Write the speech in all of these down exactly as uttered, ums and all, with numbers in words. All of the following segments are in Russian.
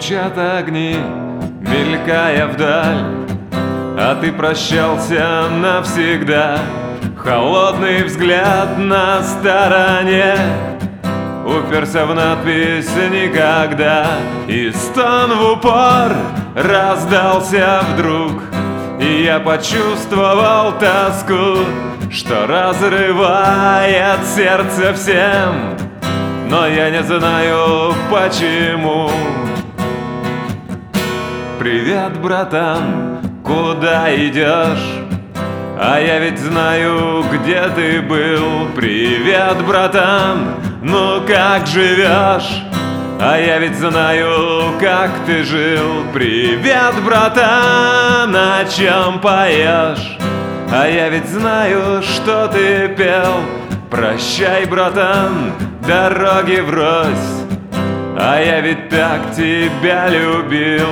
Стучат огни, мелькая вдаль, а ты прощался навсегда. Холодный взгляд на стороне уперся в надпись «Никогда». И стон в упор раздался вдруг, и я почувствовал тоску, что разрывает сердце всем, но я не знаю почему. Привет, братан, куда идешь? А я ведь знаю, где ты был. Привет, братан, ну как живешь? А я ведь знаю, как ты жил. Привет, братан, о чем поешь? А я ведь знаю, что ты пел. Прощай, братан, дороги врозь, а я ведь так тебя любил.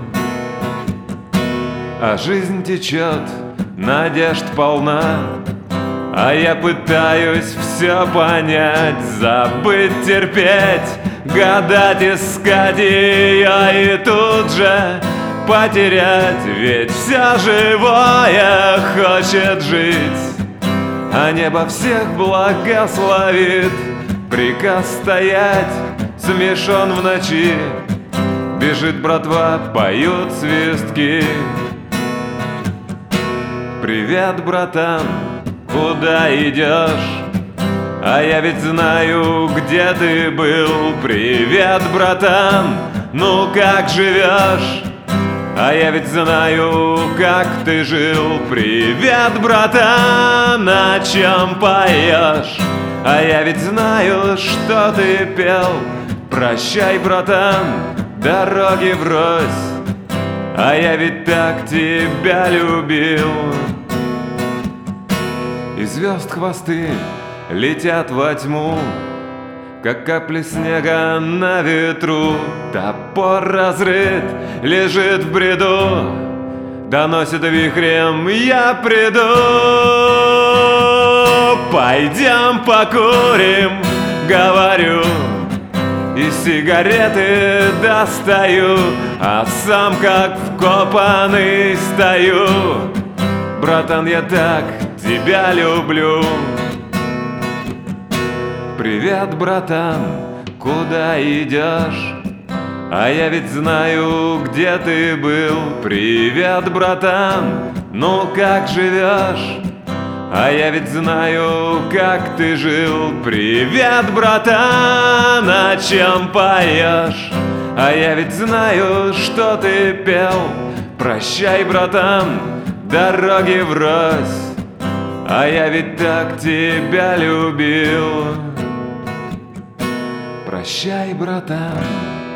А жизнь течет, надежд полна, а я пытаюсь все понять, забыть, терпеть, гадать, искать ее и тут же потерять. Ведь все живое хочет жить, а небо всех благословит. Приказ стоять смешон в ночи, бежит братва, поют свистки. Привет, братан, куда идешь? А я ведь знаю, где ты был. Привет, братан, ну как живешь? А я ведь знаю, как ты жил. Привет, братан, о чем поешь? А я ведь знаю, что ты пел. Прощай, братан, дороги врозь, а я ведь так тебя любил. И звезд хвосты летят во тьму, как капли снега на ветру. Топор разрыт, лежит в бреду, доносит вихрем, я приду. Пойдем покурим, говорю, и сигареты достаю, а сам как вкопанный стою. Братан, я так тебя люблю. Привет, братан, куда идешь? А я ведь знаю, где ты был. Привет, братан, ну как живешь? А я ведь знаю, как ты жил. Привет, братан, о чем поешь? А я ведь знаю, что ты пел. Прощай, братан, дороги врозь, а я ведь так тебя любил. Прощай, братан.